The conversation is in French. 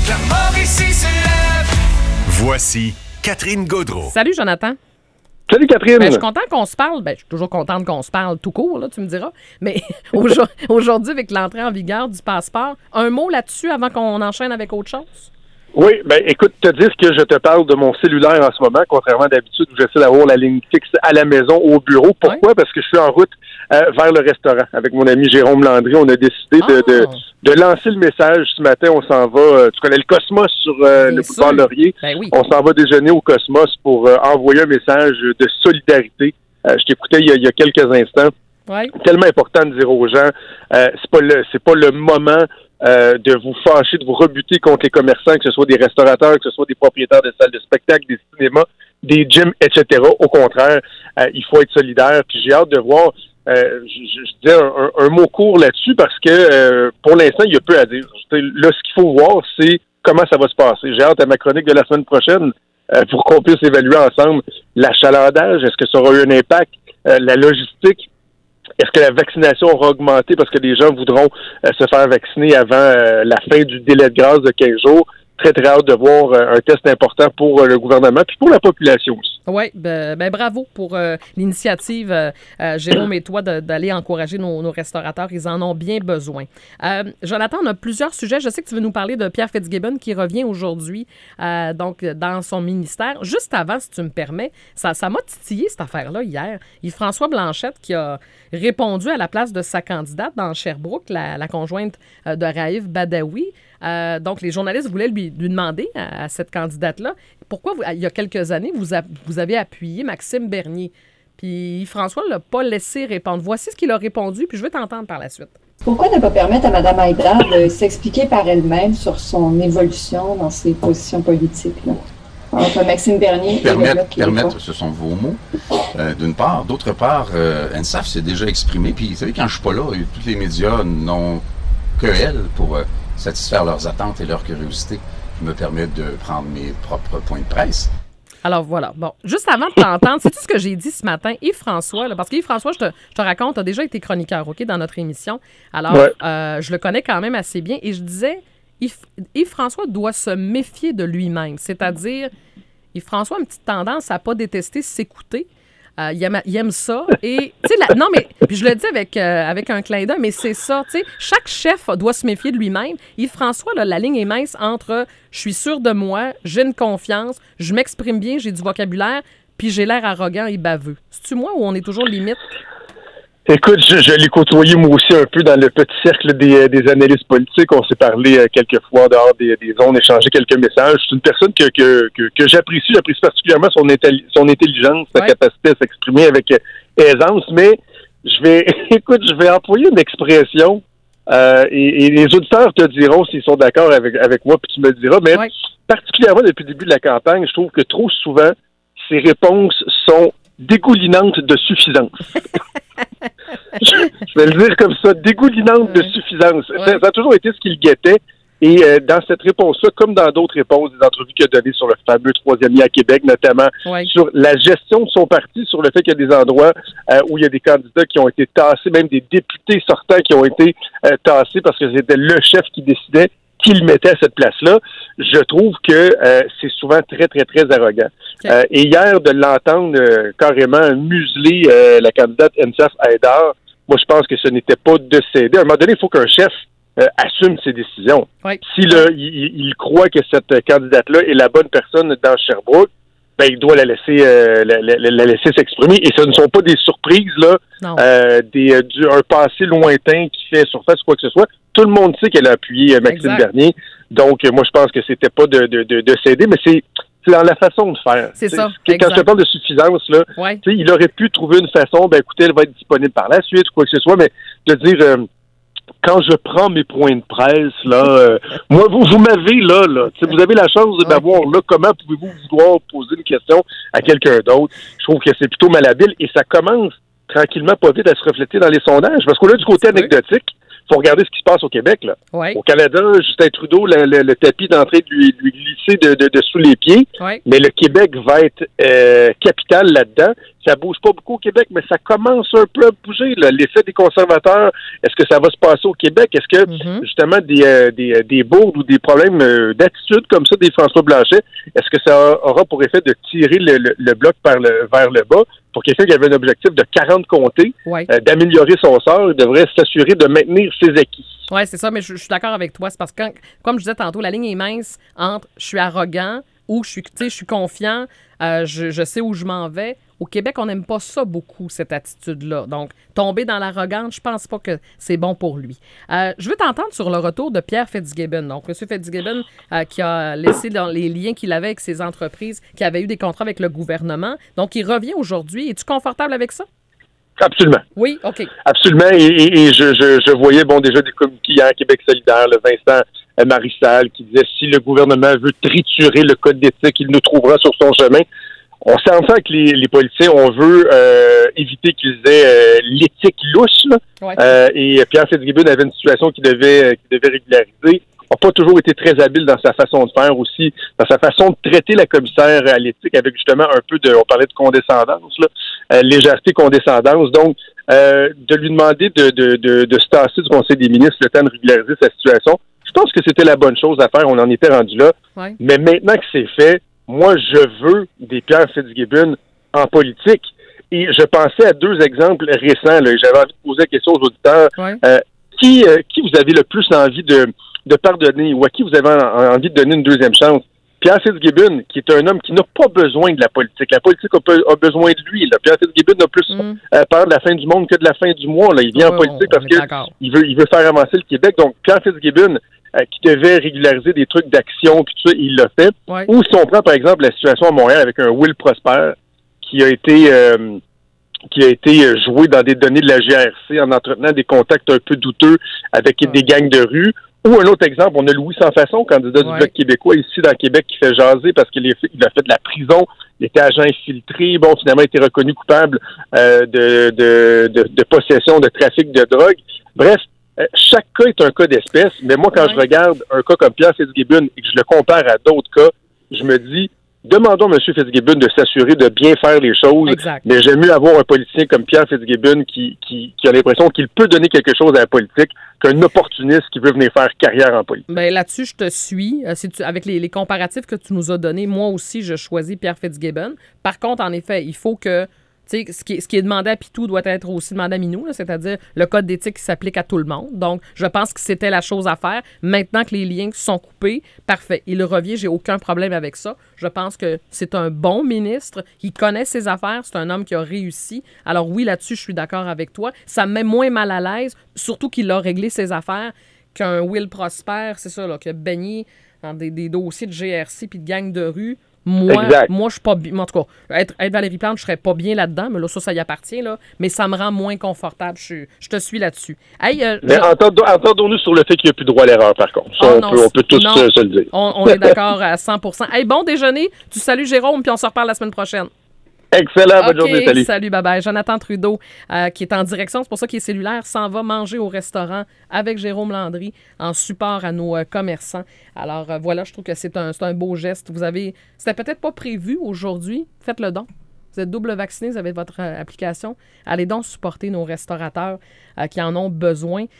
La Mauricie se lève. Voici Catherine Gaudreault. Salut, Jonathan. Salut Catherine! Je suis content qu'on se parle. Je suis toujours contente qu'on se parle tout court, là, tu me diras. Mais aujourd'hui, avec l'entrée en vigueur du passeport, un mot là-dessus avant qu'on enchaîne avec autre chose? Oui, écoute, te dire que je te parle de mon cellulaire en ce moment, contrairement à d'habitude où j'essaie d'avoir la ligne fixe à la maison, au bureau. Pourquoi? Parce que je suis en route vers le restaurant. Avec mon ami Jérôme Landry, on a décidé de lancer le message ce matin. On s'en va, tu connais le Cosmos sur le boulevard Laurier. Ben oui. On s'en va déjeuner au Cosmos pour envoyer un message de solidarité. Je t'écoutais il y a quelques instants. Ouais. Tellement important de dire aux gens, c'est pas le moment de vous fâcher, de vous rebuter contre les commerçants, que ce soit des restaurateurs, que ce soit des propriétaires de salles de spectacle, des cinémas, des gyms, etc. Au contraire, il faut être solidaire. Puis j'ai hâte de voir, je dis un mot court là-dessus parce que pour l'instant, il y a peu à dire. Là, ce qu'il faut voir, c'est comment ça va se passer. J'ai hâte à ma chronique de la semaine prochaine pour qu'on puisse évaluer ensemble l'achalandage. Est-ce que ça aura eu un impact? La logistique? Est-ce que la vaccination aura augmenté parce que les gens voudront se faire vacciner avant la fin du délai de grâce de 15 jours? Très, très hâte de voir un test important pour le gouvernement puis pour la population aussi. Oui, bravo pour l'initiative, Jérôme et toi, d'aller encourager nos restaurateurs. Ils en ont bien besoin. Jonathan, on a plusieurs sujets. Je sais que tu veux nous parler de Pierre Fitzgibbon qui revient aujourd'hui donc dans son ministère. Juste avant, si tu me permets, ça m'a titillé cette affaire-là hier. Yves-François Blanchette qui a répondu à la place de sa candidate dans Sherbrooke, la conjointe de Raif Badawi. Donc, les journalistes voulaient lui demander à cette candidate-là pourquoi, il y a quelques années, vous avez appuyé Maxime Bernier. Puis François ne l'a pas laissé répondre. Voici ce qu'il a répondu, puis je veux t'entendre par la suite. Pourquoi ne pas permettre à Mme Haïdar de s'expliquer par elle-même sur son évolution dans ses positions politiques, là? Entre Maxime Bernier et le Bloc québécois. Permettre, ce sont vos mots, d'une part. D'autre part, NSAF s'est déjà exprimé. Puis, vous savez, quand je suis pas là, tous les médias n'ont que elle pour satisfaire leurs attentes et leur curiosité. Je me permets de prendre mes propres points de presse. Alors voilà. Bon, juste avant de t'entendre, c'est tout ce que j'ai dit ce matin. Yves-François, là, parce qu'Yves-François, je te raconte, a déjà été chroniqueur, OK, dans notre émission. Alors, je le connais quand même assez bien. Et je disais, Yves-François doit se méfier de lui-même. C'est-à-dire, Yves-François a une petite tendance à pas détester s'écouter. Il aime ça. Et, tu sais, non, mais, puis je le dis avec un clin d'œil, mais c'est ça, tu sais, chaque chef doit se méfier de lui-même. Yves-François, là, la ligne est mince entre je suis sûr de moi, j'ai une confiance, je m'exprime bien, j'ai du vocabulaire, puis j'ai l'air arrogant et baveux. C'est-tu moi ou on est toujours limite? Écoute, je l'ai côtoyé moi aussi un peu dans le petit cercle des analystes politiques. On s'est parlé quelques fois dehors des zones, échangé quelques messages. C'est une personne que j'apprécie. J'apprécie particulièrement son intelligence, sa capacité à s'exprimer avec aisance. Mais je vais employer une expression et les auditeurs te diront s'ils sont d'accord avec moi, puis tu me le diras. Mais particulièrement depuis le début de la campagne, je trouve que trop souvent, ces réponses sont dégoulinantes de suffisance. Je vais le dire comme ça, dégoulinante de suffisance. Ça a toujours été ce qu'il guettait. Et dans cette réponse-là, comme dans d'autres réponses, des entrevues qu'il a données sur le fameux troisième lien à Québec, notamment sur la gestion de son parti, sur le fait qu'il y a des endroits où il y a des candidats qui ont été tassés, même des députés sortants qui ont été tassés parce que c'était le chef qui décidait qui le mettait à cette place-là, je trouve que c'est souvent très, très, très arrogant. Et hier, de l'entendre carrément museler la candidate NSAF Haïdar, moi, je pense que ce n'était pas de céder. À un moment donné, il faut qu'un chef assume ses décisions. Si il croit que cette candidate-là est la bonne personne dans Sherbrooke, ben, il doit la laisser s'exprimer. Et ce ne sont pas des surprises, là, un passé lointain qui fait surface ou quoi que ce soit. Tout le monde sait qu'elle a appuyé Maxime Bernier. Donc, moi, je pense que c'était pas de céder, mais c'est dans la façon de faire. C'est ça. Quand je parle de suffisance, là, il aurait pu trouver une façon, ben écoutez, elle va être disponible par la suite ou quoi que ce soit, mais de dire quand je prends mes points de presse, là, moi, vous m'avez là, vous avez la chance de m'avoir là, comment pouvez-vous vouloir poser une question à quelqu'un d'autre? Je trouve que c'est plutôt malhabile et ça commence tranquillement, pas vite, à se refléter dans les sondages. Parce qu'on a du côté anecdotique, faut regarder ce qui se passe au Québec, là. Au Canada, Justin Trudeau, le tapis d'entrée de lui glisser de sous les pieds. Mais le Québec va être capital là-dedans. Ça bouge pas beaucoup au Québec, mais ça commence un peu à bouger. Là. L'effet des conservateurs, est-ce que ça va se passer au Québec? Est-ce que, justement, des bourdes ou des problèmes d'attitude comme ça des François Blanchet, est-ce que ça aura pour effet de tirer le bloc vers le bas? Pour quelqu'un qui avait un objectif de 40 comtés, d'améliorer son sort, il devrait s'assurer de maintenir ses acquis. Oui, c'est ça, mais je suis d'accord avec toi. C'est parce que, comme je disais tantôt, la ligne est mince entre je suis arrogant ou je suis confiant, je sais où je m'en vais. Au Québec, on n'aime pas ça beaucoup, cette attitude-là. Donc, tomber dans l'arrogance, je pense pas que c'est bon pour lui. Je veux t'entendre sur le retour de Pierre Fitzgibbon. Donc, M. Fitzgibbon qui a laissé dans les liens qu'il avait avec ses entreprises, qui avaient eu des contrats avec le gouvernement. Donc, il revient aujourd'hui. Es-tu confortable avec ça? Absolument. Oui, OK. Absolument. Et je voyais, déjà des communiqués hier à Québec solidaire, le Vincent Marissal, qui disait si le gouvernement veut triturer le code d'éthique, il nous trouvera sur son chemin. On s'entend avec les politiciens, on veut éviter qu'ils aient l'éthique louche. Et Pierre Fitzgibbon avait une situation qu'il devait régulariser. N'a pas toujours été très habile dans sa façon de faire aussi, dans sa façon de traiter la commissaire à l'éthique avec justement un peu on parlait de condescendance, légèreté, condescendance. Donc, de lui demander de se tasser du Conseil des ministres le temps de régulariser sa situation, je pense que c'était la bonne chose à faire. On en était rendu là. Ouais. Mais maintenant que c'est fait, moi, je veux des Pierre Fitzgibbon en politique. Et je pensais à 2 exemples récents. Là, et j'avais envie de poser la question aux auditeurs. Ouais. Qui vous avez le plus envie de pardonner ou à qui vous avez envie de donner une deuxième chance? Pierre Fitzgibbon, qui est un homme qui n'a pas besoin de la politique. La politique a besoin de lui. Là. Pierre Fitzgibbon a plus peur de la fin du monde que de la fin du mois. Là. Il vient en politique parce qu'il veut faire avancer le Québec. Donc, Pierre Fitzgibbon, qui devait régulariser des trucs d'action, puis tout ça, il l'a fait. Ouais. Ou si on prend, par exemple, la situation à Montréal avec un Will Prosper qui a été joué dans des données de la GRC en entretenant des contacts un peu douteux avec des gangs de rue. Ou un autre exemple, on a Louis Sans-Façon, candidat du Bloc québécois ici dans le Québec, qui fait jaser parce qu'il a fait de la prison, il était agent infiltré, finalement, il a été reconnu coupable de possession, de trafic de drogue. Bref, chaque cas est un cas d'espèce, mais moi, quand je regarde un cas comme Pierre Fitzgibbon et que je le compare à d'autres cas, je me dis, demandons à M. Fitzgibbon de s'assurer de bien faire les choses, mais j'aime mieux avoir un politicien comme Pierre Fitzgibbon qui a l'impression qu'il peut donner quelque chose à la politique qu'un opportuniste qui veut venir faire carrière en politique. Bien, là-dessus, je te suis. Avec les comparatifs que tu nous as donnés, moi aussi, je choisis Pierre Fitzgibbon. Par contre, en effet, il faut que ce qui est demandé à Pitou doit être aussi demandé à Minou, là, c'est-à-dire le code d'éthique qui s'applique à tout le monde. Donc, je pense que c'était la chose à faire. Maintenant que les liens sont coupés, parfait. Il revient, j'ai aucun problème avec ça. Je pense que c'est un bon ministre, il connaît ses affaires, c'est un homme qui a réussi. Alors oui, là-dessus, je suis d'accord avec toi. Ça me met moins mal à l'aise, surtout qu'il a réglé ses affaires, qu'un Will Prosper, c'est ça, là, qui a baigné dans des dossiers de GRC puis de gang de rue. Moi, je suis pas bien. En tout cas, être Valérie Plante, je serais pas bien là-dedans, mais là, ça y appartient, là. Mais ça me rend moins confortable. Je te suis là-dessus. Hey, mais entendons-nous sur le fait qu'il n'y a plus droit à l'erreur, par contre. Ça, on peut tous se le dire. On est d'accord à 100%. Hey, bon déjeuner. Tu salues Jérôme, puis on se reparle la semaine prochaine. Excellent, bonne journée, salut. Salut, bye-bye. Jonathan Trudeau, qui est en direction, c'est pour ça qu'il est cellulaire, s'en va manger au restaurant avec Jérôme Landry en support à nos commerçants. Alors voilà, je trouve que c'est un beau geste. C'était peut-être pas prévu aujourd'hui, faites-le donc. Vous êtes double vacciné, vous avez votre application. Allez donc supporter nos restaurateurs qui en ont besoin.